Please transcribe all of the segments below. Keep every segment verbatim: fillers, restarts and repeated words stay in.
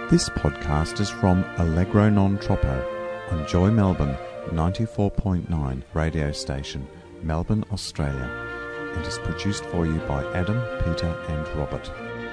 This podcast is from Allegro Non Troppo on Joy Melbourne ninety-four point nine radio station, Melbourne, Australia, and is produced for you by Adam, Peter and Robert.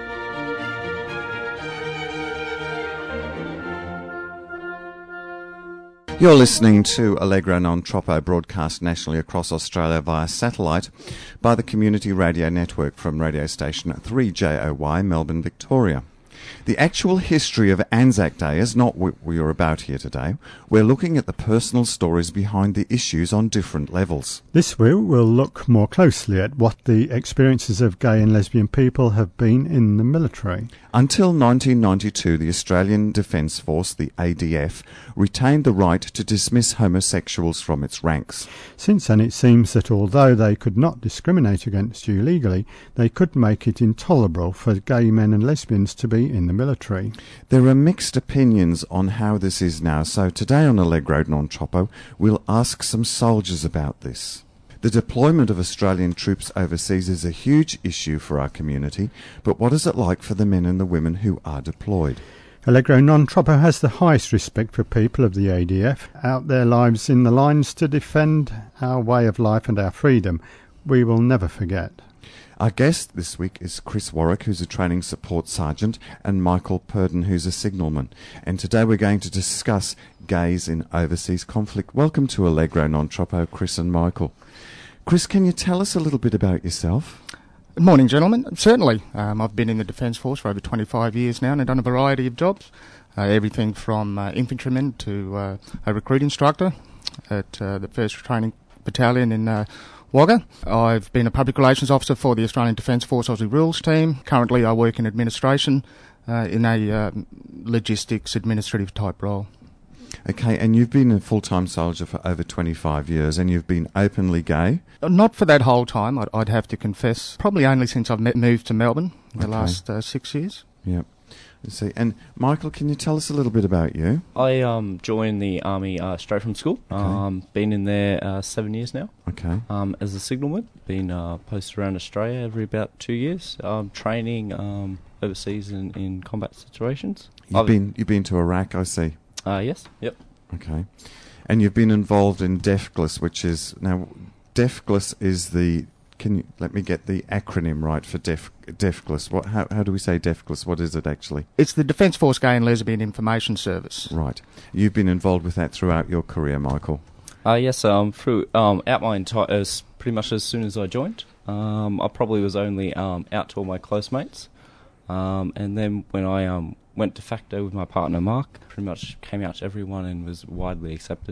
You're listening to Allegro Non Troppo, broadcast nationally across Australia via satellite by the Community Radio Network from radio station three J O Y, Melbourne, Victoria. The actual history of Anzac Day is not what we are about here today. We're looking at the personal stories behind the issues on different levels. This week we'll look more closely at what the experiences of gay and lesbian people have been in the military. Until nineteen ninety-two, the Australian Defence Force, the A D F, retained the right to dismiss homosexuals from its ranks. Since then, it seems that although they could not discriminate against you legally, they could make it intolerable for gay men and lesbians to be in the military. There are mixed opinions on how this is now, so today on Allegro Non Troppo, we'll ask some soldiers about this. The deployment of Australian troops overseas is a huge issue for our community, but what is it like for the men and the women who are deployed? Allegro Non Troppo has the highest respect for people of the A D F, out their lives in the lines to defend our way of life and our freedom. We will never forget. Our guest this week is Chris Warwick, who's a training support sergeant, and Michael Purdon, who's a signalman. And today we're going to discuss gays in overseas conflict. Welcome to Allegro Non Troppo, Chris and Michael. Chris, can you tell us a little bit about yourself? Good morning, gentlemen. Certainly. Um, I've been in the Defence Force for over twenty-five years now and I've done a variety of jobs, uh, everything from uh, infantryman to uh, a recruit instructor at uh, the first Training Battalion in uh, Wagga. I've been a public relations officer for the Australian Defence Force Aussie Rules team. Currently I work in administration uh, in a uh, logistics administrative type role. Okay, and you've been a full-time soldier for over twenty-five years and you've been openly gay? Not for that whole time, I'd, I'd have to confess. Probably only since I've met, moved to Melbourne in the Okay. last uh, six years. Yep. Let's see. And Michael, can you tell us a little bit about you? I um, joined the Army uh, straight from school. Okay. Um, been in there uh, seven years now. Okay. Um, as a signalman. Been uh, posted around Australia every about two years. Um, training um, overseas in, in combat situations. You've I've- been you've been to Iraq, I see. Uh, yes. Yep. Okay. And you've been involved in DEFGLIS, which is now DEFGLIS is the can you let me get the acronym right for Def DEFGLIS? What how how do we say DEFGLIS? What is it actually? It's the Defence Force Gay and Lesbian Information Service. Right. You've been involved with that throughout your career, Michael. Uh, yes. Um, through um, out my entire as pretty much as soon as I joined. Um, I probably was only um, out to all my close mates, um, and then when I um. went de facto with my partner Mark, pretty much came out to everyone and was widely accepted.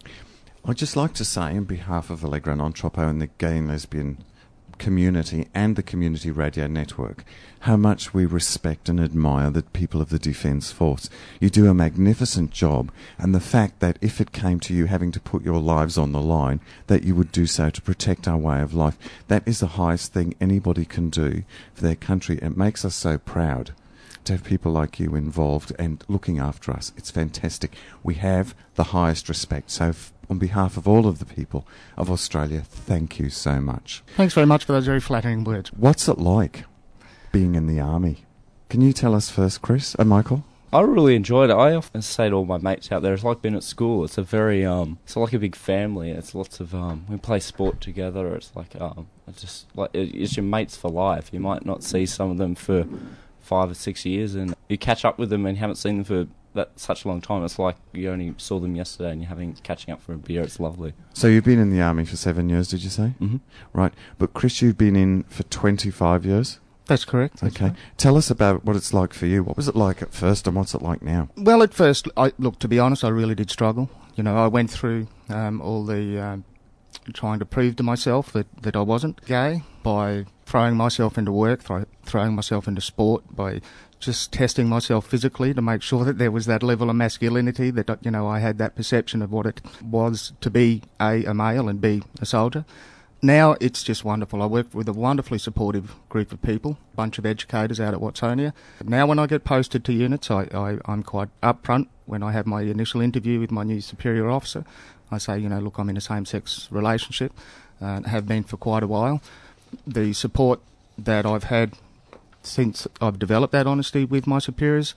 I'd just like to say, on behalf of Allegro Non Troppo and the gay and lesbian community and the Community Radio Network, how much we respect and admire the people of the Defence Force. You do a magnificent job, and the fact that if it came to you having to put your lives on the line, that you would do so to protect our way of life, that is the highest thing anybody can do for their country. It makes us so proud to have people like you involved and looking after us. It's fantastic. We have the highest respect. So f- on behalf of all of the people of Australia, thank you so much. Thanks very much for those very flattering words. What's it like being in the army? Can you tell us first, Chris and Michael? I really enjoyed it. I often say to all my mates out there, it's like being at school. It's a very, um, it's like a big family. It's lots of, um, we play sport together. It's like, um, it's just like, it's your mates for life. You might not see some of them for five or six years, and you catch up with them and you haven't seen them for that such a long time. It's like you only saw them yesterday and you're having catching up for a beer. It's lovely. So you've been in the army for seven years, did you say? Mm-hmm. Right. But Chris, you've been in for twenty-five years? That's correct. That's Okay. right. Tell us about what it's like for you. What was it like at first and what's it like now? Well, at first, I, look, to be honest, I really did struggle. You know, I went through um, all the um, trying to prove to myself that, that I wasn't gay by throwing myself into work, throw, throwing myself into sport, by just testing myself physically to make sure that there was that level of masculinity, that, you know, I had that perception of what it was to be A, a male, and B, a soldier. Now it's just wonderful. I work with a wonderfully supportive group of people, a bunch of educators out at Watsonia. Now when I get posted to units, I, I, I'm quite upfront when I have my initial interview with my new superior officer. I say, you know, look, I'm in a same-sex relationship, uh, have been for quite a while. The support that I've had since I've developed that honesty with my superiors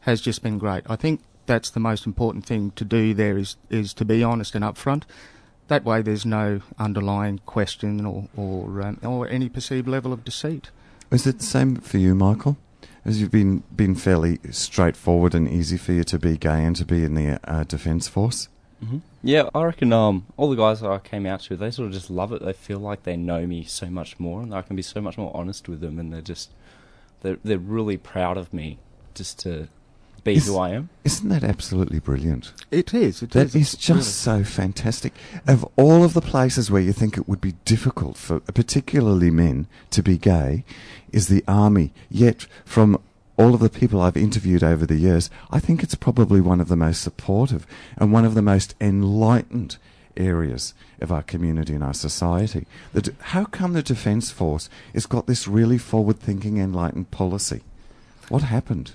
has just been great. I think that's the most important thing to do there is, is to be honest and upfront. That way there's no underlying question or, or, um, or any perceived level of deceit. Is it the same for you, Michael? Has you been been fairly straightforward and easy for you to be gay and to be in the uh, Defence Force? Mm-hmm. Yeah, I reckon um, all the guys that I came out to, they sort of just love it. They feel like they know me so much more, and I can be so much more honest with them, and they're just they're they're really proud of me just to be Is, who I am. Isn't that absolutely brilliant? It is. It That is, is just really. so fantastic. Of all of the places where you think it would be difficult for particularly men to be gay is the army. Yet from all of the people I've interviewed over the years, I think it's probably one of the most supportive and one of the most enlightened areas of our community and our society. The, how come the Defence Force has got this really forward-thinking, enlightened policy? What happened?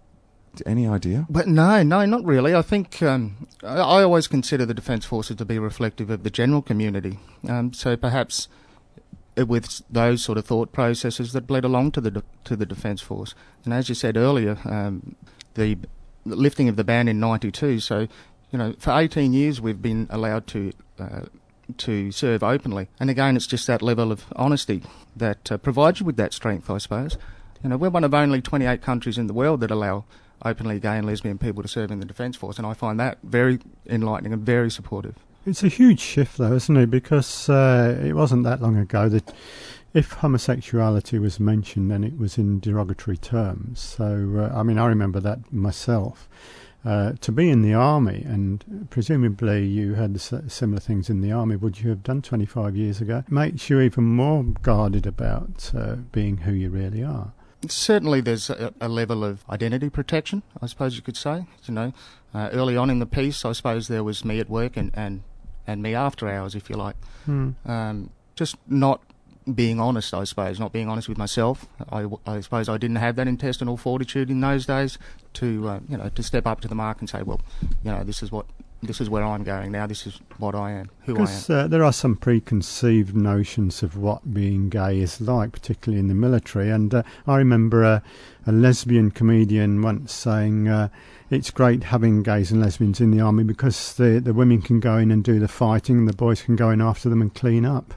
Any idea? But no, no, not really. I think um, I, I always consider the Defence Forces to be reflective of the general community. Um, so perhaps it, with those sort of thought processes that bled along to the de- to the Defence Force. And as you said earlier, um, the lifting of the ban in ninety-two. So, you know, for eighteen years we've been allowed to uh, to serve openly. And again, it's just that level of honesty that uh, provides you with that strength, I suppose. You know, we're one of only twenty-eight countries in the world that allow openly gay and lesbian people to serve in the Defence Force, and I find that very enlightening and very supportive. It's a huge shift, though, isn't it? Because uh, it wasn't that long ago that if homosexuality was mentioned, then it was in derogatory terms. So, uh, I mean, I remember that myself. Uh, to be in the army, and presumably you had s- similar things in the army, would you have done twenty-five years ago, makes you even more guarded about uh, being who you really are. Certainly there's a, a level of identity protection, I suppose you could say. You know, uh, early on in the piece, I suppose there was me at work and, and, and me after hours, if you like. Hmm. Um, just not being honest, I suppose, not being honest with myself. I, I suppose I didn't have that intestinal fortitude in those days to, uh, you know, to step up to the mark and say, well, you know, this is what, this is where I'm going now, this is what I am, who I am. Because uh, there are some preconceived notions of what being gay is like, particularly in the military. And uh, I remember a, a lesbian comedian once saying, uh, it's great having gays and lesbians in the army because the, the women can go in and do the fighting and the boys can go in after them and clean up.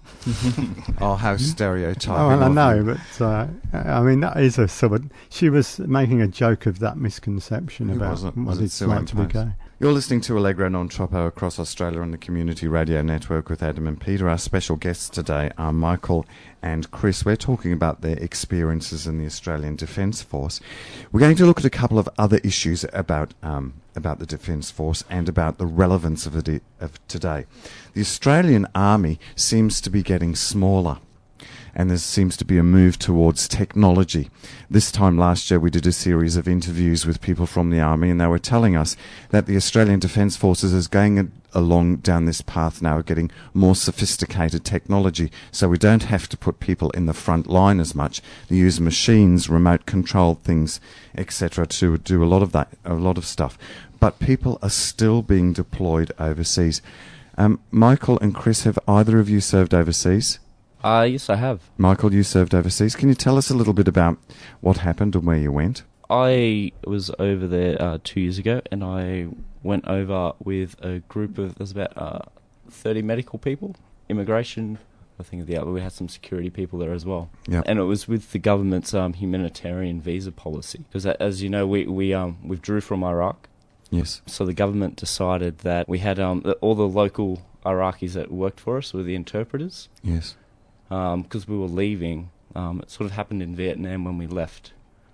Oh, how stereotyping. Oh, well, I of know, you. but uh, I mean, that is a sort of... She was making a joke of that misconception Who about was it? what Was it it's Sue like Ann to be Post? gay. You're listening to Allegra Non Troppo across Australia on the Community Radio Network with Adam and Peter. Our special guests today are Michael and Chris. We're talking about their experiences in the Australian Defence Force. We're going to look at a couple of other issues about um, about the Defence Force and about the relevance of it of today. The Australian Army seems to be getting smaller, and there seems to be a move towards technology. This time last year we did a series of interviews with people from the Army, and they were telling us that the Australian Defence Forces is going a- along down this path now of getting more sophisticated technology, so we don't have to put people in the front line as much. They use machines, remote controlled things, et cetera, to do a lot of that, a lot of stuff. But people are still being deployed overseas. Um, Michael and Chris, have either of you served overseas? Uh, yes, I have. Michael, you served overseas. Can you tell us a little bit about what happened and where you went? I was over there uh, two years ago, and I went over with a group of, there's about uh, thirty medical people, immigration, I think of the other, we had some security people there as well. Yeah. And it was with the government's um, humanitarian visa policy. Because as you know, we, we um, withdrew from Iraq. Yes. So the government decided that we had um, all the local Iraqis that worked for us were the interpreters. Yes. Because um, we were leaving. Um, it sort of happened in Vietnam when we left.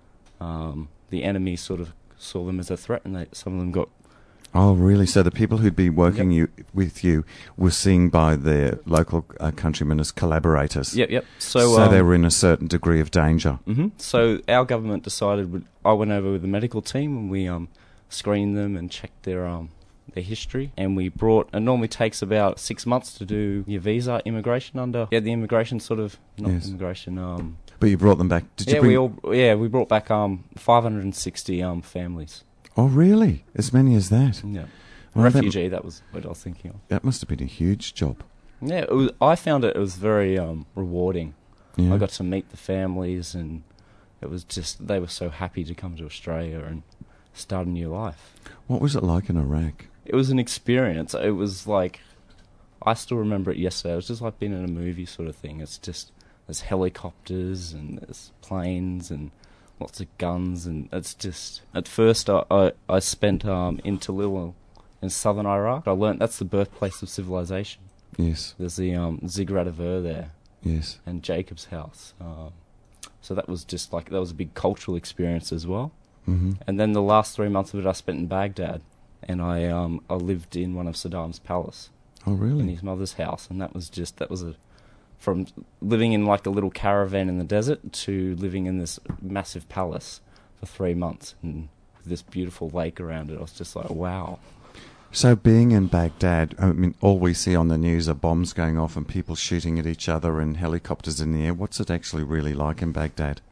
Um, the enemy sort of saw them as a threat, and they, some of them got... Oh, really? So the people who'd be working Yep. you with you were seen by their local uh, countrymen as collaborators. Yep, yep. So, So um, they were in a certain degree of danger. hmm So our government decided... I went over with the medical team, and we um, screened them and checked their... Um, their history, and we brought, it normally takes about six months to do your visa, immigration under, yeah, the immigration sort of, not Yes. immigration, um, But you brought them back. Did you yeah, bring... we all, yeah, we brought back um five hundred sixty um families. Oh, really? As many as that? Yeah, Well, that- refugee. That was what I was thinking of. That must have been a huge job. Yeah, it was, I found it. It was very um rewarding. Yeah. I got to meet the families, and it was just they were so happy to come to Australia, and start a new life. What was it like in Iraq? It was an experience. It was like, I still remember it yesterday. It was just like being in a movie sort of thing. It's just, there's helicopters and there's planes and lots of guns, and it's just, at first I, I, I spent um, in Talil in southern Iraq. I learnt that's the birthplace of civilization. Yes. There's the um, Ziggurat of Ur there. Yes. And Jacob's house. Um, so that was just like, that was a big cultural experience as well. Mm-hmm. And then the last three months of it I spent in Baghdad, and I um, I lived in one of Saddam's palace. Oh, really? In his mother's house, and that was just, that was a, from living in like a little caravan in the desert to living in this massive palace for three months and with this beautiful lake around it. I was just like, wow. So being in Baghdad, I mean, all we see on the news are bombs going off and people shooting at each other and helicopters in the air. What's it actually really like in Baghdad?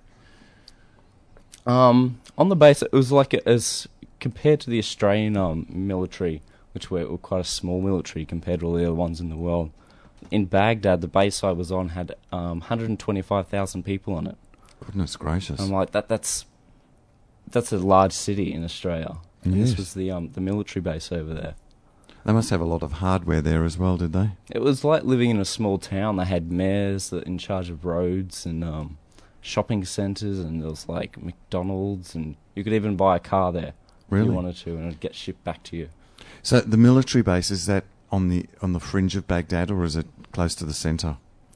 Um, on the base, it was like, a, as compared to the Australian um, military, which were, were quite a small military compared to all the other ones in the world. In Baghdad, the base I was on had um, one hundred twenty-five thousand people on it. Goodness gracious. I'm like, that. That's that's a large city in Australia. And Yes. this was the um, the military base over there. They must have a lot of hardware there as well, did they? It was like living in a small town. They had mayors that in charge of roads and um, shopping centres, and there was like McDonald's, and you could even buy a car there if Really? you wanted to, and it'd get shipped back to you. So the military base, is that on the on the fringe of Baghdad, or is it close to the centre?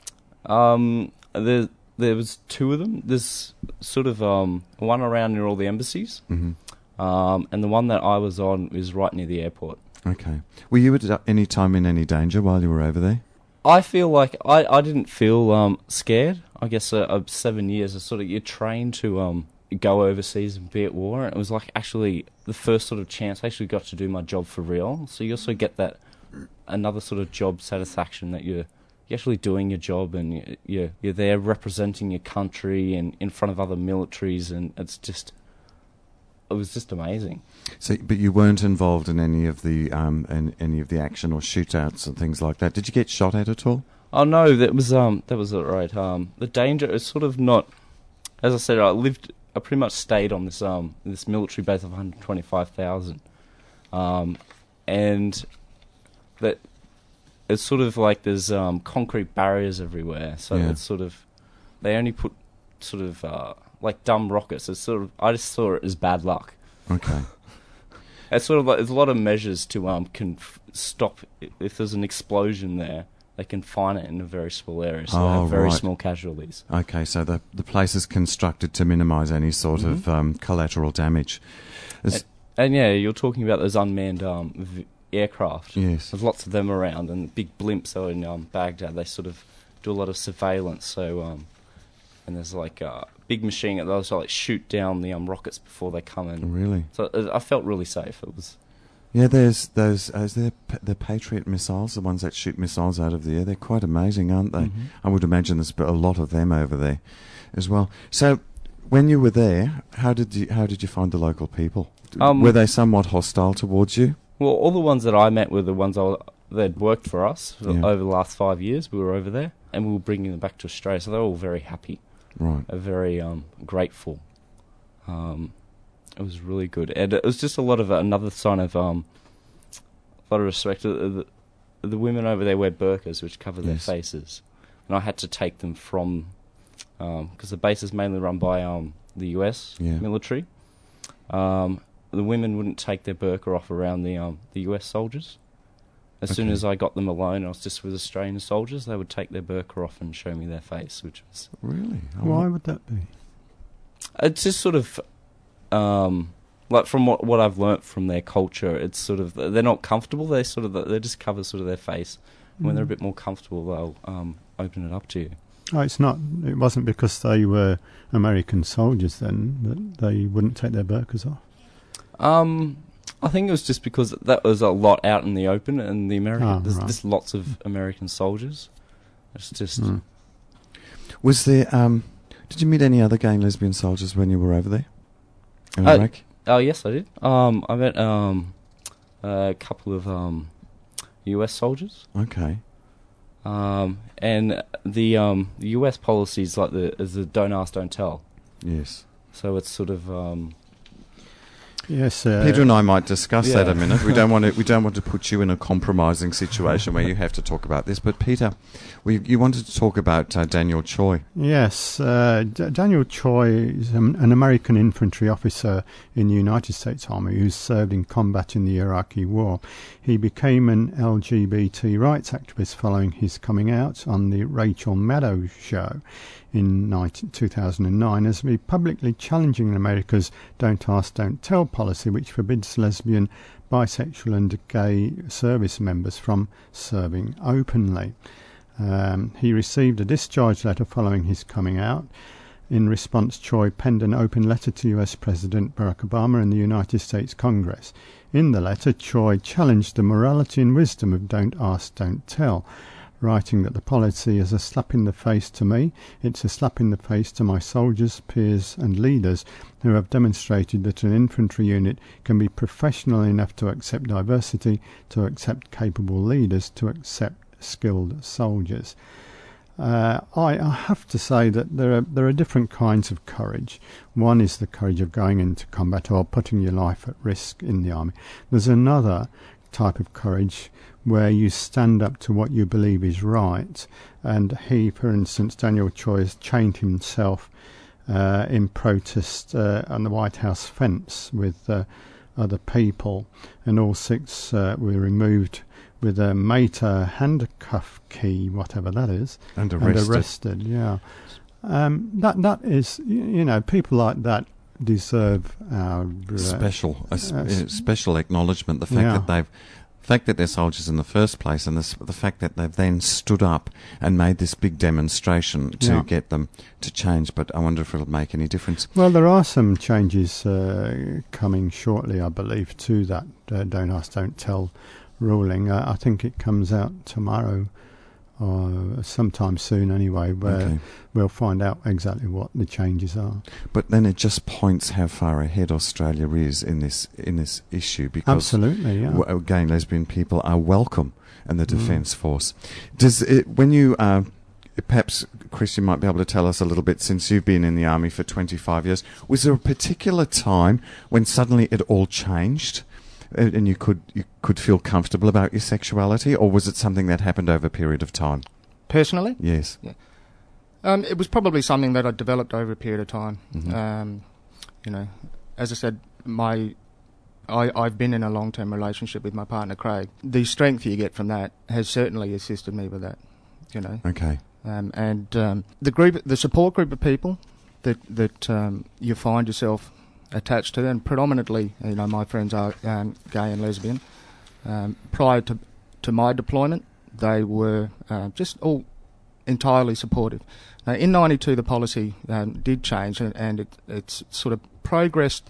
Um, there there was two of them. There's sort of um, one around near all the embassies, Mm-hmm. um, and the one that I was on is right near the airport. Okay. Were you at any time in any danger while you were over there? I feel like I, I didn't feel um, scared. I guess uh, uh, seven years, is sort of, you're trained to um, go overseas and be at war. And it was like actually the first sort of chance I actually got to do my job for real. So you also get that another sort of job satisfaction that you're, you're actually doing your job, and you, you're, you're there representing your country and in front of other militaries, and it's just, it was just amazing. So, but you weren't involved in any of the um, in any of the action or shootouts and things like that. Did you get shot at at all? Oh no, that was um that was all right. Um, the danger is sort of not, as I said, I lived, I pretty much stayed on this um this military base of one hundred twenty-five thousand, um, and that it's sort of like there's um concrete barriers everywhere. So Yeah. it's sort of, they only put sort of uh like dumb rockets. It's sort of, I just saw it as bad luck. Okay. It's sort of like, there's a lot of measures to um can f- stop i- if there's an explosion there. They can find it in a very small area, so they Oh, have very right. small casualties. Okay, so the the place is constructed to minimise any sort Mhm. of um, collateral damage. It's- And yeah, you're talking about those unmanned um, v- aircraft. yes. There's lots of them around, and big blimps. So in um, Baghdad, they sort of do a lot of surveillance. So um, and there's like a big machine that they'll like shoot down the um, rockets before they come in. Really? So uh, I felt really safe. It was. Yeah, there's those. Uh, is there p- the Patriot missiles, the ones that shoot missiles out of the air? They're quite amazing, aren't they? Mhm. I would imagine there's a lot of them over there, as well. So, when you were there, how did you how did you find the local people? D- Um, were they somewhat hostile towards you? Well, all the ones that I met were the ones I w- that worked for us for- Yeah. over the last five years. We were over there, and we were bringing them back to Australia. So they were all very happy, Right. uh, very um, grateful. Um, it was really good, and it was just a lot of uh, another sign of um, a lot of respect. Uh, The, the women over there wear burqas, which cover their Yes. faces, and I had to take them from because the base is mainly run by um, the U S Yeah. military. Um, the women wouldn't take their burqa off around the um, the U S soldiers. As soon Okay. as I got them alone, I was just with Australian soldiers, they would take their burqa off and show me their face, which was... Really? Oh, Why would that be? It's just sort of... Um, like, from what, what I've learnt from their culture, it's sort of... They're not comfortable, they sort of... They just cover sort of their face. When they're a Mm. bit more comfortable, they'll um, open it up to you. Oh, it's not. It wasn't because they were American soldiers then that they wouldn't take their burqas off. Um... I think it was just because that was a lot out in the open, and the American Ah, there's right. just lots of American soldiers. It's just Mm. Was there? Um, did you meet any other gay and lesbian soldiers when you were over there in Uh, Iraq? oh yes, I did. Um, I met um a couple of um U S soldiers. Okay. Um, and the um the U S policy is like the is the don't ask, don't tell. Yes. So it's sort of um Yes, uh, Peter and I might discuss Yeah. that a minute. We don't want to. We don't want to put you in a compromising situation where you have to talk about this. But Peter, we, you wanted to talk about uh, Daniel Choi. Yes, uh, D- Daniel Choi is an, an American infantry officer in the United States Army who served in combat in the Iraqi War. He became an L G B T rights activist following his coming out on the Rachel Maddow show in two thousand nine, as he publicly challenging America's Don't Ask, Don't Tell policy, which forbids lesbian, bisexual and gay service members from serving openly. Um, he received a discharge letter following his coming out. In response, Choi penned an open letter to U S President Barack Obama and the United States Congress. In the letter, Choi challenged the morality and wisdom of Don't Ask, Don't Tell, writing that the policy is a slap in the face to me, it's a slap in the face to my soldiers, peers and leaders who have demonstrated that an infantry unit can be professional enough to accept diversity, to accept capable leaders, to accept skilled soldiers. Uh, I, I have to say that there are there are different kinds of courage. One is the courage of going into combat or putting your life at risk in the army. There's another type of courage where you stand up to what you believe is right. And he, for instance, Daniel Choi, has chained himself uh, in protest uh, on the White House fence with uh, other people, and all six uh, were removed with a Mater handcuff key, whatever that is, And arrested. and arrested. Yeah, um, that that is, you, you know, people like that deserve our uh, Special, a sp- uh, uh, special acknowledgement. The fact Yeah. that they've, the fact that they're soldiers in the first place, and this, the fact that they've then stood up and made this big demonstration to Yeah. get them to change. But I wonder if it'll make any difference. Well, there are some changes uh, coming shortly, I believe, to that uh, Don't Ask, Don't Tell ruling. Uh, I think it comes out tomorrow, or sometime soon anyway, where Okay. we'll find out exactly what the changes are. But then it just points how far ahead Australia is in this in this issue, because Absolutely, yeah. w- gay and lesbian people are welcome in the Mm. Defence Force. Does it, when you uh, perhaps, Chris, you might be able to tell us a little bit, since you've been in the army for twenty-five years, was there a particular time when suddenly it all changed? uh, And you could you could feel comfortable about your sexuality, or was it something that happened over a period of time? Personally, Yes. um, it was probably something that I developed over a period of time. Mhm. Um, you know, as I said, my I, I've been in a long-term relationship with my partner Craig. The strength you get from that has certainly assisted me with that. You know, Okay. um, and um, the group, the support group of people that that um, you find yourself attached to, and predominantly, you know, my friends are um, gay and lesbian. Um, prior to to my deployment, they were uh, just all entirely supportive. Now, in ninety-two, the policy um, did change, and, and it, it's sort of progressed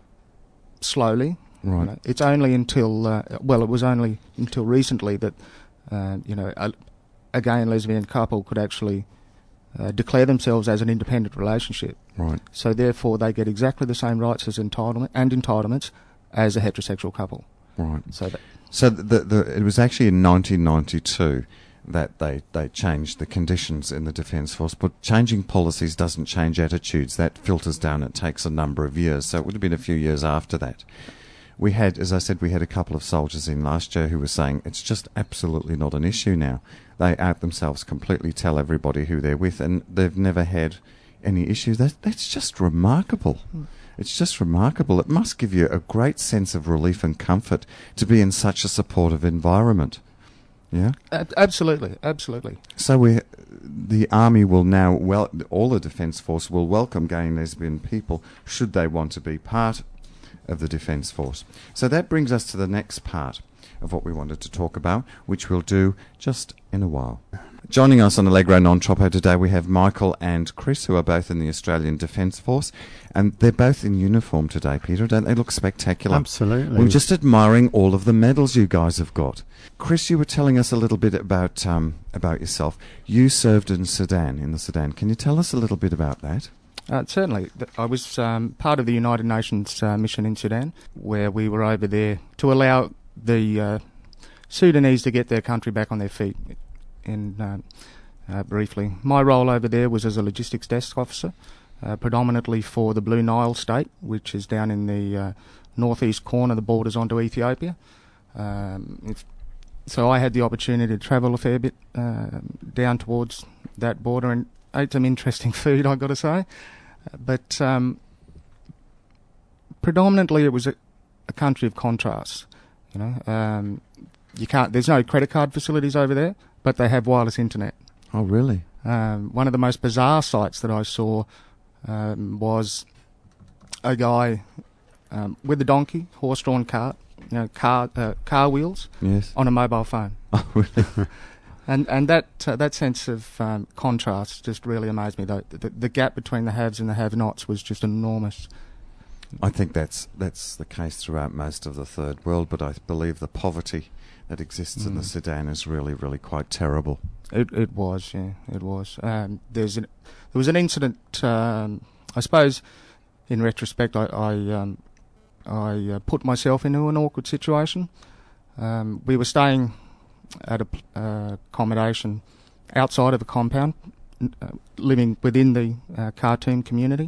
slowly. Right. You know, it's only until, uh, well, it was only until recently that, uh, you know, a, a gay and lesbian couple could actually uh, declare themselves as an independent relationship. Right. So therefore, they get exactly the same rights as entitlement and entitlements as a heterosexual couple. Right. So that, So the, the, it was actually in nineteen ninety-two that they, they changed the conditions in the Defence Force. But changing policies doesn't change attitudes. That filters down. It takes a number of years. So it would have been a few years after that. We had, as I said, we had a couple of soldiers in last year who were saying it's just absolutely not an issue now. They out themselves completely, tell everybody who they're with, and they've never had any issues. That, that's just remarkable. Mm. It's just remarkable. It must give you a great sense of relief and comfort to be in such a supportive environment. Yeah? ab- absolutely, absolutely. So we, the Army will now, well, all the Defence Force will welcome gay and lesbian people should they want to be part of the Defence Force. So that brings us to the next part of what we wanted to talk about, which we'll do just in a while. Joining us on Allegro Non Troppo today, we have Michael and Chris, who are both in the Australian Defence Force, and they're both in uniform today, Peter. Don't they look spectacular? Absolutely. We're just admiring all of the medals you guys have got. Chris, you were telling us a little bit about um, about yourself. You served in Sudan, in the Sudan. Can you tell us a little bit about that? Uh, certainly. Th- I was um, part of the United Nations uh, mission in Sudan, where we were over there to allow the uh, Sudanese to get their country back on their feet. In uh, uh, briefly, my role over there was as a logistics desk officer, uh, predominantly for the Blue Nile state, which is down in the uh, northeast corner, the borders onto Ethiopia. Um, if, so I had the opportunity to travel a fair bit uh, down towards that border and ate some interesting food, I've got to say. But um, predominantly it was a, a country of contrasts. You know, um, you can't. There's no credit card facilities over there, but they have wireless internet. Oh, really? Um, one of the most bizarre sights that I saw um, was a guy um, with a donkey, horse-drawn cart, you know, car uh, car wheels, Yes. on a mobile phone. Oh, really? And and that uh, that sense of um, contrast just really amazed me. Though the, the gap between the haves and the have-nots was just enormous. I think that's that's the case throughout most of the third world, but I believe the poverty that exists in the Mm. Sudan is really, really quite terrible. It it was, yeah, it was. Um, there's an, there was an incident. Um, I suppose, in retrospect, I I, um, I uh, put myself into an awkward situation. Um, we were staying at a uh, accommodation outside of a compound, uh, living within the uh, Khartoum community,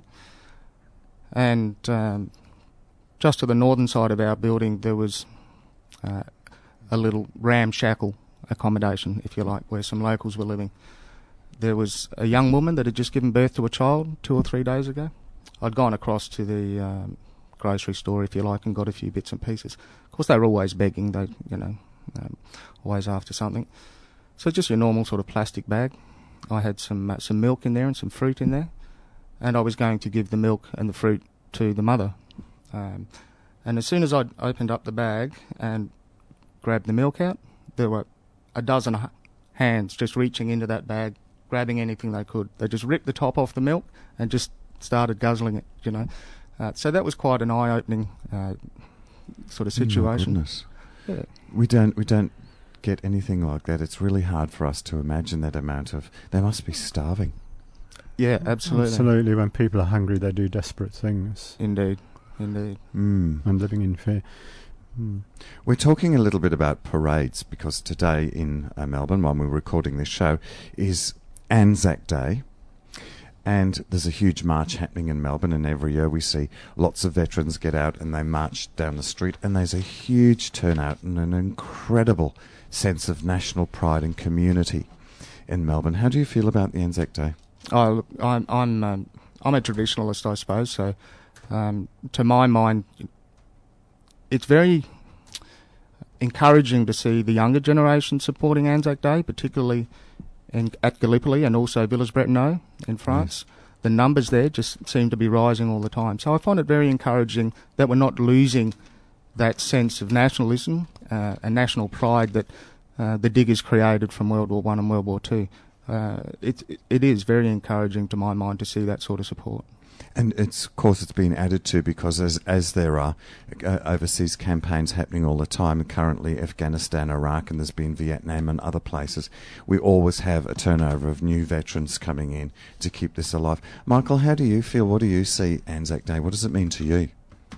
and um, just to the northern side of our building there was uh, a little ramshackle accommodation, if you like, where some locals were living. There was a young woman that had just given birth to a child two or three days ago. I'd gone across to the um, grocery store, if you like, and got a few bits and pieces. Of course, they were always begging, they, you know, um, always after something. So just your normal sort of plastic bag. I had some uh, some milk in there and some fruit in there, and I was going to give the milk and the fruit to the mother. Um, and as soon as I opened up the bag and grabbed the milk out, there were a dozen h- hands just reaching into that bag, grabbing anything they could. They just ripped the top off the milk and just started guzzling it, you know. Uh, so that was quite an eye-opening uh, sort of situation. Oh, my goodness. Yeah. We don't we don't get anything like that. It's really hard for us to imagine that amount of. They must be starving. Yeah, absolutely. Absolutely. When people are hungry, they do desperate things. Indeed, indeed. Mm. And living in fear. Mm. We're talking a little bit about parades because today in uh, Melbourne, while we're recording this show, is Anzac Day. And there's a huge march happening in Melbourne, and every year we see lots of veterans get out and they march down the street, and there's a huge turnout and an incredible sense of national pride and community in Melbourne. How do you feel about the Anzac Day? Oh, look, I'm I'm um, I'm a traditionalist, I suppose. So, um, to my mind, it's very encouraging to see the younger generation supporting Anzac Day, particularly in, at Gallipoli and also Villers-Bretonneux in France. Yes. The numbers there just seem to be rising all the time. So I find it very encouraging that we're not losing that sense of nationalism uh, and national pride that uh, the Diggers created from World War One and World War Two. Uh, it, it is very encouraging to my mind to see that sort of support. And it's, of course, it's been added to because as as there are uh, overseas campaigns happening all the time, currently Afghanistan, Iraq, and there's been Vietnam and other places, we always have a turnover of new veterans coming in to keep this alive. Michael, how do you feel? What do you see Anzac Day? What does it mean to you?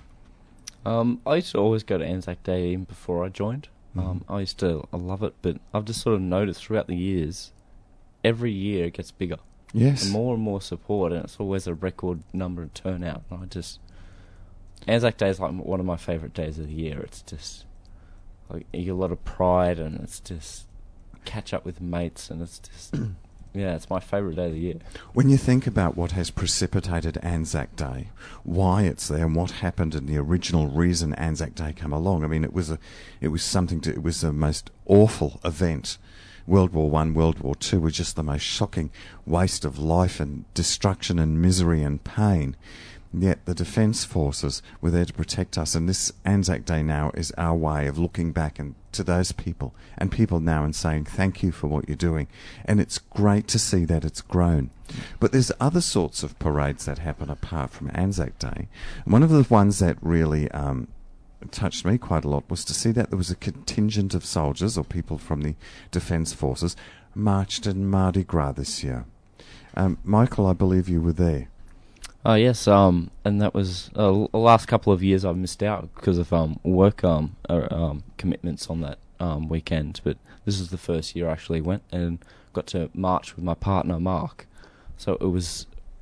Um, I used to always go to Anzac Day even before I joined. Mm. Um, I used to I love it, but I've just sort of noticed throughout the years, every year it gets bigger. Yes. And more and more support, and it's always a record number of turnout. And I just Anzac Day is like one of my favourite days of the year. It's just like you get a lot of pride, and it's just catch up with mates, and it's just yeah, it's my favourite day of the year. When you think about what has precipitated Anzac Day, why it's there, and what happened, and the original reason Anzac Day came along, I mean, it was a, it was something to, it was the most awful event. World War One, World War Two were just the most shocking waste of life and destruction and misery and pain. Yet the Defence Forces were there to protect us, and this Anzac Day now is our way of looking back and to those people and people now and saying thank you for what you're doing. And it's great to see that it's grown. But there's other sorts of parades that happen apart from Anzac Day. And one of the ones that really um, touched me quite a lot was to see that there was a contingent of soldiers or people from the Defence Forces marched in Mardi Gras this year. Um, Michael, I believe you were there. Oh yes, um, and that was uh, the last couple of years I've missed out because of um work um, uh, um commitments on that um weekend. But this is the first year I actually went and got to march with my partner Mark. So it was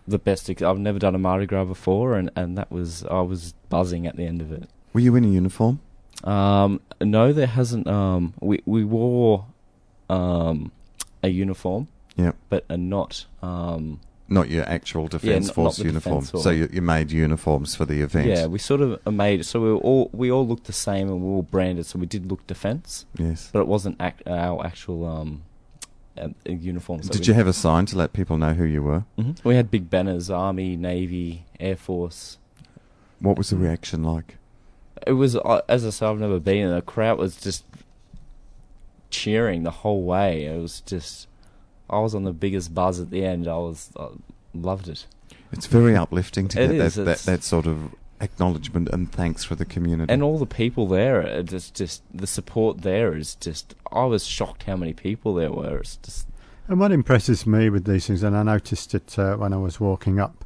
the best. Ex- I've never done a Mardi Gras before, and, and that was I was buzzing at the end of it. Were you in a uniform? Um, no, there hasn't. Um, we we wore um, a uniform, Yep. but a not. Um, Not your actual Defence not- Force not the uniform. Defence Force. So you, you made uniforms for the event. yeah, we sort of made so we were all we all looked the same and we were all branded, so we did look defence, Yes. but it wasn't act, our actual um, uh, uniforms. that Did we- you have a sign to let people know who you were? Mhm. We had big banners: Army, Navy, Air Force. What was the reaction like? It was, uh, as I said, I've never been, and the crowd was just cheering the whole way. It was just, I was on the biggest buzz at the end. I was, I loved it. It's very uplifting to It get is, that, that, it's- that sort of acknowledgement and thanks for the community. And all the people there, it's just, just the support there is just, I was shocked how many people there were. It's just, And what impresses me with these things, and I noticed it uh, when I was walking up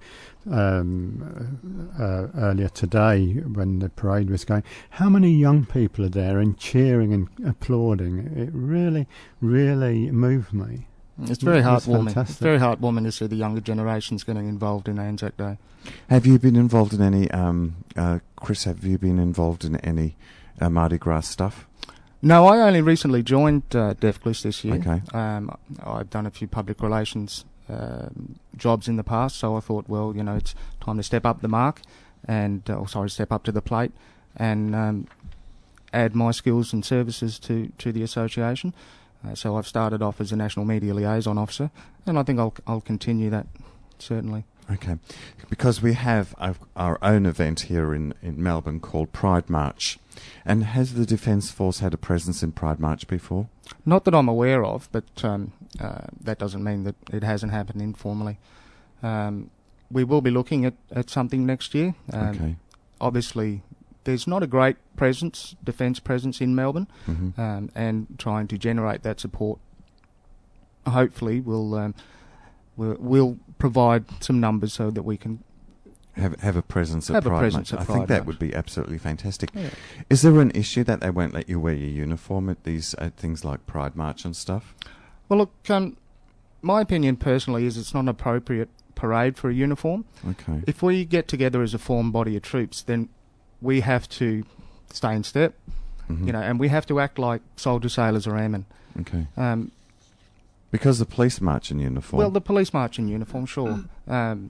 um, uh, earlier today when the parade was going, how many young people are there and cheering and applauding. It really, really moved me. It's very That's heartwarming. It's fantastic. very heartwarming to see the younger generations getting involved in Anzac Day. Have you been involved in any, um, uh, Chris, have you been involved in any uh, Mardi Gras stuff? No, I only recently joined uh, DEFGLIS this year. Okay. Um, I've done a few public relations um, jobs in the past, so I thought, well, you know, it's time to step up the mark, and uh, or sorry, step up to the plate, and um, add my skills and services to, to the association. Uh, so I've started off as a National Media Liaison Officer, and I think I'll I'll continue that, certainly. Okay. Because we have our, our own event here in, in Melbourne called Pride March. And has the Defence Force had a presence in Pride March before? Not that I'm aware of, but um, uh, that doesn't mean that it hasn't happened informally. Um, we will be looking at, at something next year. Um, Okay. Obviously, there's not a great presence, defence presence in Melbourne, hmm um, and trying to generate that support, hopefully, will um, will will provide some numbers so that we can. Have have a presence at Have a Pride presence March. at I think Pride that March. would be absolutely fantastic. Yeah. Is there an issue that they won't let you wear your uniform at these at things like Pride March and stuff? Well, look, um, my opinion personally is it's not an appropriate parade for a uniform. Okay. If we get together as a formed body of troops, then we have to stay in step, Mhm. you know, and we have to act like soldiers, sailors, or airmen. Okay. Um, Because the police march in uniform. well, the police march in uniform, sure. Um,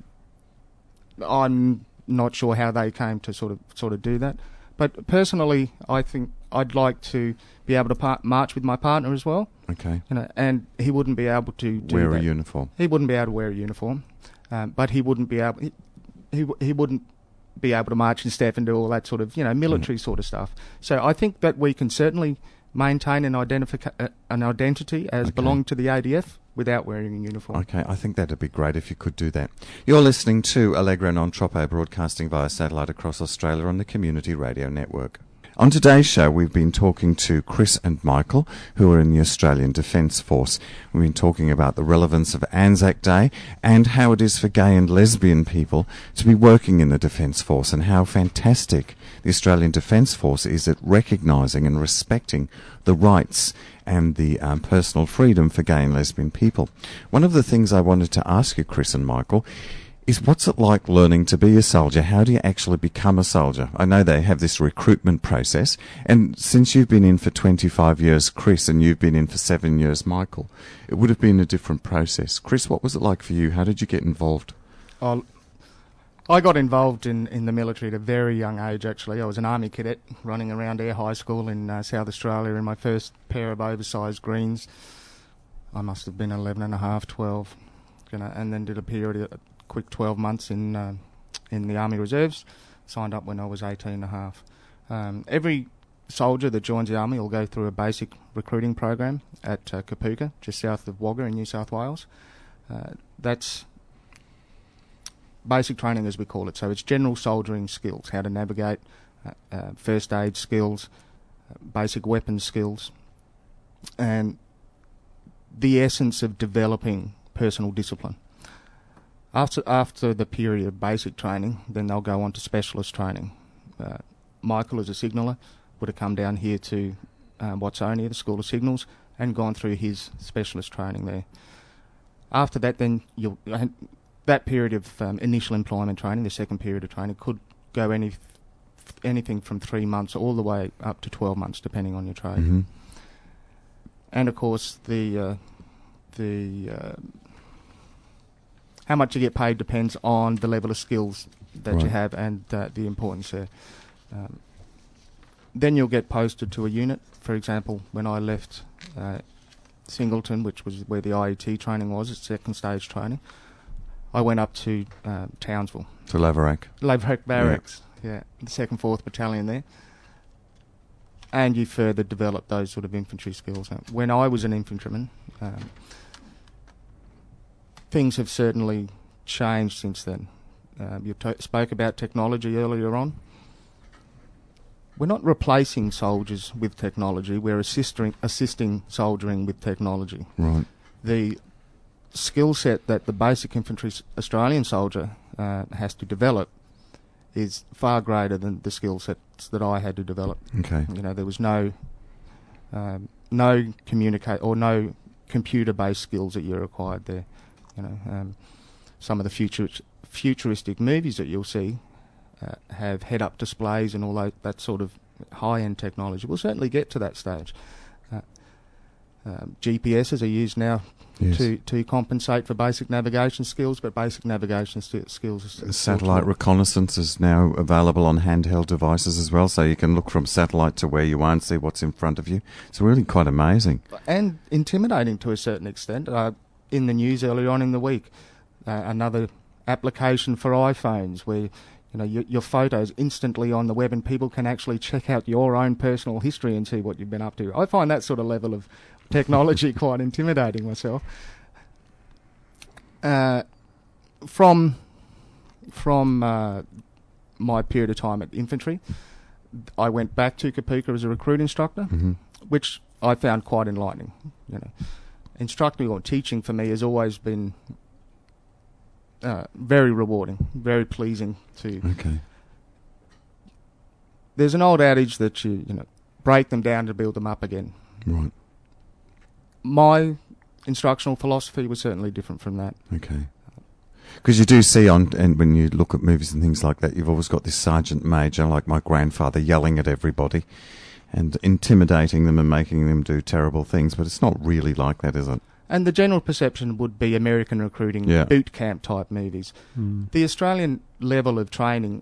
I'm not sure how they came to sort of sort of do that, but personally, I think I'd like to be able to par- march with my partner as well, okay. you know, and he wouldn't be able to do Wear that. a uniform. He wouldn't be able to wear a uniform, um, but he wouldn't be able. He, he w- he wouldn't be able to march in step and do all that sort of you know military sort of stuff. So I think that we can certainly maintain an identifica- uh, an identity as Okay. belonging to the A D F without wearing a uniform. Okay, I think that'd be great if you could do that. You're listening to Allegro Non Troppo, broadcasting via satellite across Australia on the Community Radio Network. On today's show, we've been talking to Chris and Michael, who are in the Australian Defence Force. We've been talking about the relevance of Anzac Day and how it is for gay and lesbian people to be working in the Defence Force, and how fantastic the Australian Defence Force is at recognising and respecting the rights and the um, personal freedom for gay and lesbian people. One of the things I wanted to ask you, Chris and Michael, is what's it like learning to be a soldier? How do you actually become a soldier? I know they have this recruitment process, and since you've been in for twenty-five years, Chris, and you've been in for seven years, Michael, it would have been a different process. Chris, what was it like for you? How did you get involved? I'll, I got involved in, in the military at a very young age, actually. I was an Army cadet running around Air High School in uh, South Australia in my first pair of oversized greens. I must have been eleven and a half, twelve, you know, and then did a period, a quick twelve months in uh, in the Army Reserves. Signed up when I was eighteen and a half. Um, every soldier that joins the Army will go through a basic recruiting program at uh, Kapuka, just south of Wagga in New South Wales. Uh, that's basic training, as we call it. So it's general soldiering skills, how to navigate, uh, uh, first aid skills, uh, basic weapons skills, and the essence of developing personal discipline. After after the period of basic training, then they'll go on to specialist training. Uh, Michael, as a signaller, would have come down here to uh, Watsonia, the School of Signals, and gone through his specialist training there. After that, then you'll that period of um, initial employment training, the second period of training, could go any anything from three months all the way up to twelve months, depending on your trade. Mm-hmm. And of course, the uh, the uh, how much you get paid depends on the level of skills that Right. you have and uh, the importance there. Um, then you'll get posted to a unit. For example, when I left uh, Singleton, which was where the I E T training was, it's second stage training, I went up to uh, Townsville. To Laverack. Laverack Barracks, yeah, the second, fourth Battalion there. And you further develop those sort of infantry skills. Uh, When I was an infantryman, um, things have certainly changed since then. Um, you to- spoke about technology earlier on. We're not replacing soldiers with technology, we're assisting, assisting soldiering with technology. Right. The skill set that the basic infantry s- Australian soldier uh, has to develop is far greater than the skill sets that I had to develop. Okay. You know, there was no um, no communicate or no computer-based skills that you required there. You know, um, some of the future futuristic movies that you'll see uh, have head-up displays and all that, that sort of high-end technology. We'll certainly get to that stage. Uh, um, G P Ses are used now Yes. to, to compensate for basic navigation skills, but basic navigation st- skills are still Satellite taught. reconnaissance is now available on handheld devices as well, so you can look from satellite to where you are and see what's in front of you. It's really quite amazing. And intimidating to a certain extent. Uh, in the news earlier on in the week, uh, another application for iPhones where you know your, your photos instantly on the web and people can actually check out your own personal history and see what you've been up to. I find that sort of level of technology quite intimidating myself. Uh, from from uh, my period of time at infantry, I went back to Kapooka as a recruit instructor, Mm-hmm. which I found quite enlightening. You know, instructing or teaching for me has always been uh, very rewarding, very pleasing to. Okay. There's an old adage that you you know break them down to build them up again. Right. My instructional philosophy was certainly different from that. Okay. Because you do see on, and when you look at movies and things like that, you've always got this sergeant major, like my grandfather, yelling at everybody and intimidating them and making them do terrible things. But it's not really like that, is it? And the general perception would be American recruiting, Yeah. boot camp type movies. Mm. The Australian level of training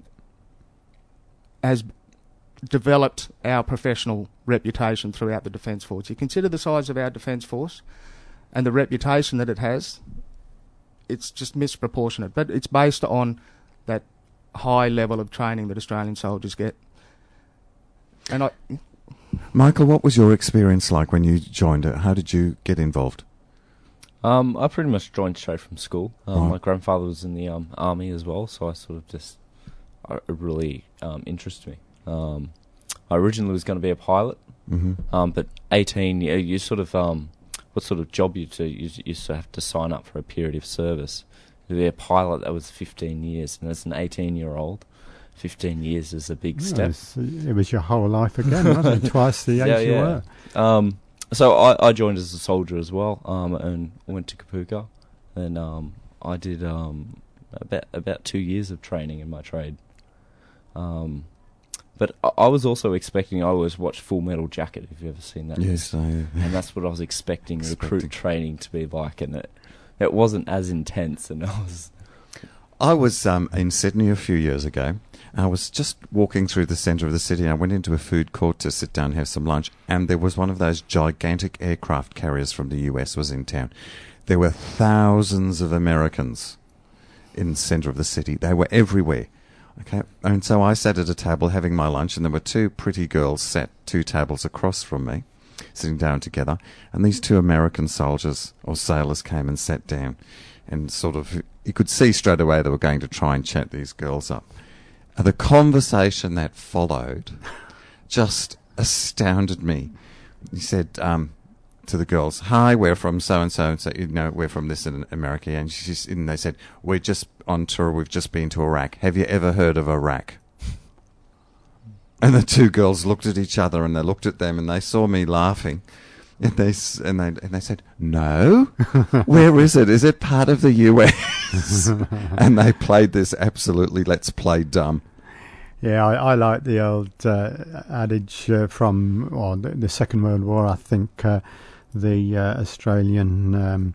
has developed our professional reputation throughout the Defence Force. You consider the size of our Defence Force and the reputation that it has, it's just misproportionate. But it's based on that high level of training that Australian soldiers get. And I, Michael, what was your experience like when you joined it? How did you get involved? Um, I pretty much joined straight from school. Um, Right. My grandfather was in the um, army as well, so I sort of just uh, it really um, interested me. Um, I originally was going to be a pilot, Mm-hmm. um, but eighteen, you, you sort of um, what sort of job you do? You you used to have to sign up for a period of service. To be a pilot, that was fifteen years, and as an eighteen-year-old, fifteen years is a big No, step. it's- it was your whole life again, wasn't it? Twice the age Yeah, you yeah. were. Um, so I, I joined as a soldier as well, um, and went to Kapooka, and um, I did um, about about two years of training in my trade. Um, but I, I was also expecting. I always watched Full Metal Jacket. If you've ever seen that, Yes, I, and that's what I was expecting, Expecting. recruit training to be like, and it it wasn't as intense, and I was. I was um, in Sydney a few years ago. I was just walking through the centre of the city and I went into a food court to sit down and have some lunch, and there was one of those gigantic aircraft carriers from the U S was in town. There were thousands of Americans in the centre of the city. They were everywhere. Okay, and so I sat at a table having my lunch, and there were two pretty girls sat two tables across from me, sitting down together, and these two American soldiers or sailors came and sat down, and sort of, you could see straight away they were going to try and chat these girls up. And the conversation that followed just astounded me. He said um, to the girls, "Hi, we're from so and so, and so you know we're from this in America." And she's, and they said, "We're just on tour. We've just been to Iraq. Have you ever heard of Iraq?" And the two girls looked at each other, and they looked at them, and they saw me laughing, and they s- and they and they said, "No, where is it? Is it part of the U S?" and they played this absolutely let's play dumb. Yeah, I, I like the old uh, adage uh, from well, the, the Second World War. I think uh, the uh, Australian um,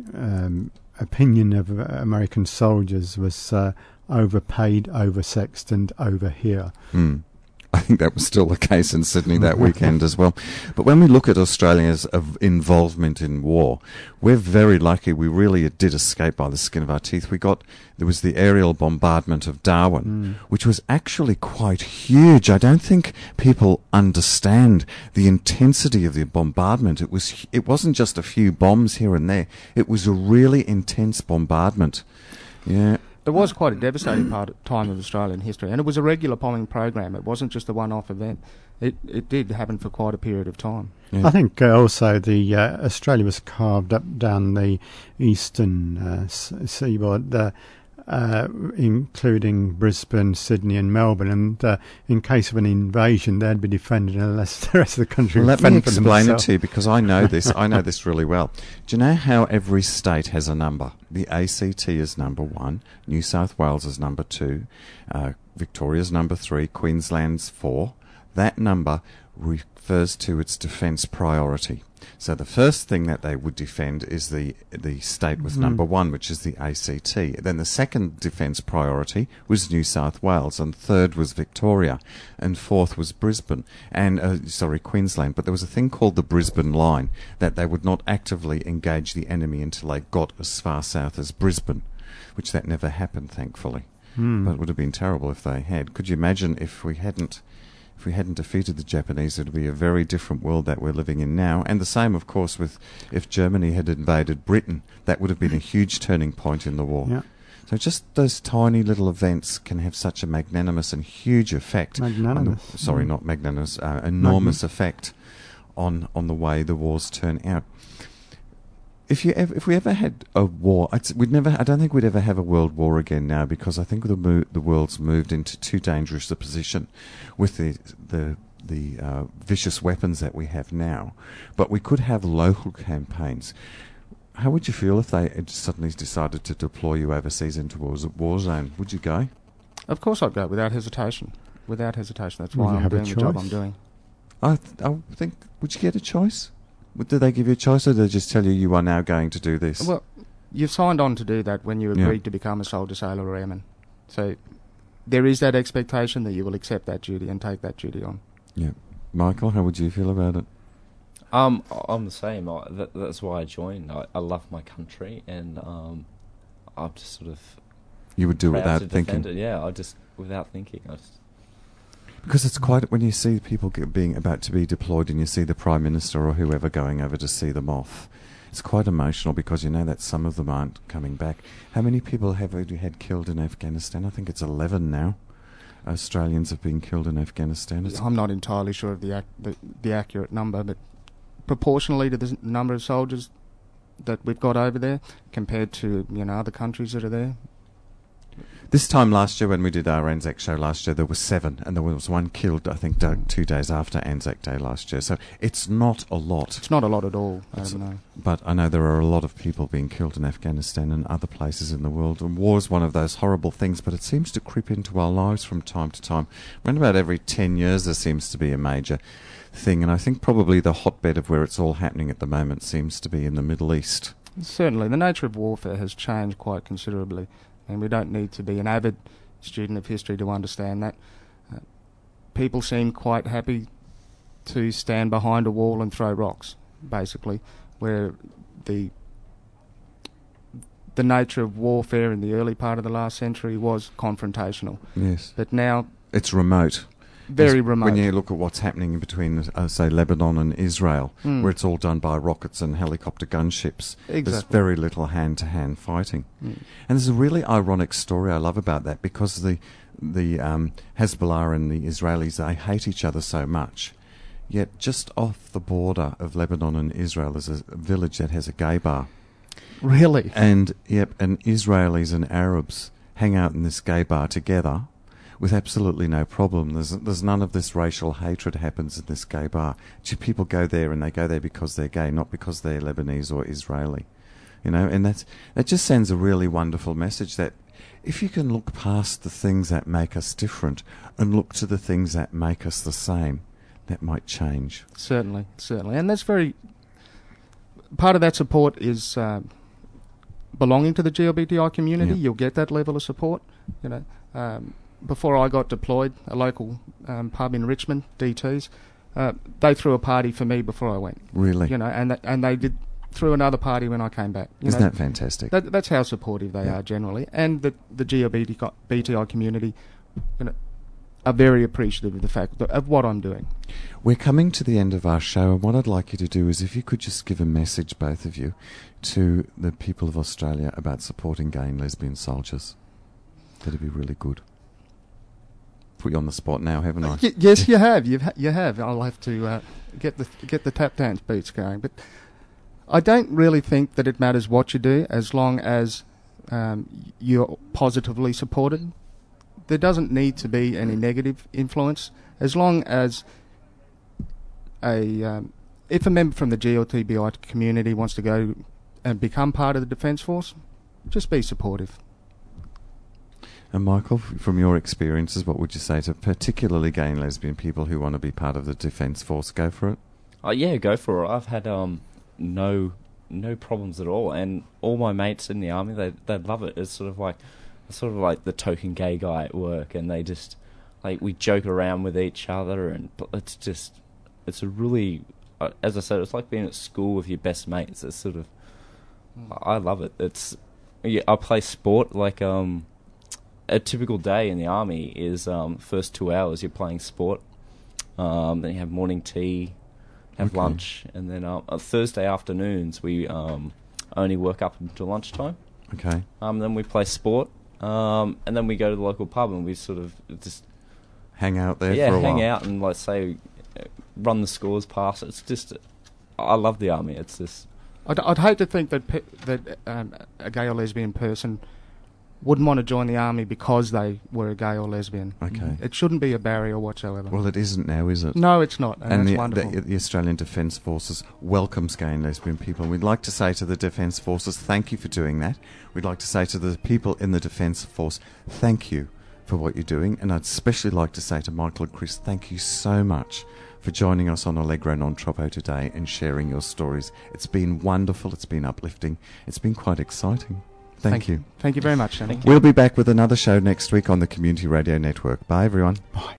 um, opinion of uh, American soldiers was uh, overpaid, oversexed, and over here. Mm. I think that was still the case in Sydney that weekend as well. But when we look at Australia's uh, involvement in war, we're very lucky. We really did escape by the skin of our teeth. We got, there was the aerial bombardment of Darwin, mm. which was actually quite huge. I don't think people understand the intensity of the bombardment. It was, it wasn't just a few bombs here and there. It was a really intense bombardment. Yeah. It was quite a devastating part of time of Australian history, and it was a regular bombing program. It wasn't just a one-off event. It it did happen for quite a period of time. Yeah. I think uh, also the uh, Australia was carved up down the eastern uh, s- seaboard, uh, uh, including Brisbane, Sydney, and Melbourne. And uh, in case of an invasion, they'd be defended unless the rest of the country. Well, let me explain it to you because I know this. I know this really well. Do you know how every state has a number? The A C T is number one, New South Wales is number two, uh, Victoria's number three, Queensland's four. That number refers to its defence priority. So the first thing that they would defend is the the state with mm. number one, which is the A C T. Then the second defence priority was New South Wales, and third was Victoria, and fourth was Brisbane, and uh, sorry, Queensland. But there was a thing called the Brisbane Line, that they would not actively engage the enemy until they got as far south as Brisbane, which that never happened, thankfully. Mm. But it would have been terrible if they had. Could you imagine if we hadn't... If we hadn't defeated the Japanese, it would be a very different world that we're living in now. And the same, of course, with if Germany had invaded Britain, that would have been a huge turning point in the war. Yeah. So just those tiny little events can have such a magnanimous and huge effect. Magnanimous. On the, sorry, mm. not magnanimous, uh, enormous Magn- effect on, on the way the wars turn out. If you ever, if we ever had a war, I'd, we'd never. I don't think we'd ever have a world war again now, because I think the mo- the world's moved into too dangerous a position with the the the uh, vicious weapons that we have now. But we could have local campaigns. How would you feel if they had suddenly decided to deploy you overseas into a war zone? Would you go? Of course, I'd go without hesitation. Without hesitation. That's why I'm doing the job I'm doing. I th- I think. Would you get a choice? Did they give you a choice, or did they just tell you you are now going to do this? Well, you've signed on to do that when you agreed yeah. to become a soldier, sailor, or airman. So there is that expectation that you will accept that duty and take that duty on. Yeah. Michael, how would you feel about it? Um, I'm the same. I, that, that's why I joined. I, I love my country, and um, I'm just sort of... You would do it without thinking? It. Yeah, I just, without thinking, I just... Because it's quite, when you see people get, being about to be deployed and you see the Prime Minister or whoever going over to see them off, it's quite emotional, because you know that some of them aren't coming back. How many people have you had killed in Afghanistan? I think it's eleven now. Australians have been killed in Afghanistan. It's I'm not entirely sure of the, ac- the the accurate number, but proportionally to the number of soldiers that we've got over there compared to, you know, other countries that are there. This time last year, when we did our Anzac show last year, there were seven, and there was one killed, I think, Doug, two days after Anzac Day last year. So it's not a lot. It's not a lot at all, I it's don't know. But I know there are a lot of people being killed in Afghanistan and other places in the world. And war is one of those horrible things, but it seems to creep into our lives from time to time. Around about every ten years, there seems to be a major thing. And I think probably the hotbed of where it's all happening at the moment seems to be in the Middle East. Certainly. The nature of warfare has changed quite considerably. And we don't need to be an avid student of history to understand that. Uh, people seem quite happy to stand behind a wall and throw rocks, basically, where the the nature of warfare in the early part of the last century was confrontational. Yes. But now... It's remote. Very remote. When you look at what's happening between, uh, say, Lebanon and Israel, mm. where it's all done by rockets and helicopter gunships, exactly. There's very little hand-to-hand fighting. Mm. And there's a really ironic story I love about that, because the the um, Hezbollah and the Israelis, they hate each other so much. Yet just off the border of Lebanon and Israel is a village that has a gay bar. Really? And, yep, and Israelis and Arabs hang out in this gay bar together with absolutely no problem. There's there's none of this racial hatred happens in this gay bar. People go there, and they go there because they're gay, not because they're Lebanese or Israeli. You know, and that's that just sends a really wonderful message that if you can look past the things that make us different and look to the things that make us the same, that might change. Certainly, certainly. And that's very... Part of that support is uh, belonging to the G L B T I community. Yeah. You'll get that level of support. You know, um, before I got deployed, a local um, pub in Richmond, D T's, uh, they threw a party for me before I went. Really? You know, and th- and they did threw another party when I came back. You Isn't know, that fantastic? That, that's how supportive they Yeah. are generally, and the the G L B T I community, you know, are very appreciative of the fact that, of what I'm doing. We're coming to the end of our show, and what I'd like you to do is if you could just give a message, both of you, to the people of Australia about supporting gay and lesbian soldiers. That'd be really good. Put you on the spot now, haven't I? Y- yes, you have. You've ha- you have. I'll have to uh, get the get the tap dance beats going. But I don't really think that it matters what you do as long as um, you're positively supported. There doesn't need to be any negative influence as long as a um, if a member from the G L B T I community wants to go and become part of the Defence Force, just be supportive. And Michael, f- from your experiences, what would you say to particularly gay and lesbian people who want to be part of the Defence Force? Go for it. Oh yeah, go for it. I've had um no no problems at all, and all my mates in the army they they love it. It's sort of like sort of like the token gay guy at work, and they just like we joke around with each other, and it's just it's a really uh, as I said, it's like being at school with your best mates. It's sort of mm. I love it. It's yeah, I play sport like um. A typical day in the army is um, first two hours you're playing sport, um, then you have morning tea, have Okay. lunch, and then uh, on Thursday afternoons we um, only work up until lunchtime. Okay. Um, then we play sport, um, and then we go to the local pub and we sort of just Hang out there yeah for a hang while. out and like say uh, run the scores past. It's just I love the army. It's just I'd, I'd hate to think that pe- that um, a gay or lesbian person wouldn't want to join the army because they were a gay or lesbian. Okay. It shouldn't be a barrier whatsoever. Well, it isn't now, is it? No, it's not, and, And that's the, wonderful. the, the Australian Defence Forces welcomes gay and lesbian people. And we'd like to say to the Defence Forces, thank you for doing that. We'd like to say to the people in the Defence Force, thank you for what you're doing. And I'd especially like to say to Michael and Chris, thank you so much for joining us on Allegro Non Troppo today and sharing your stories. It's been wonderful. It's been uplifting. It's been quite exciting. Thank, Thank you. Thank you very much, Shannon. Thank you. We'll be back with another show next week on the Community Radio Network. Bye, everyone. Bye.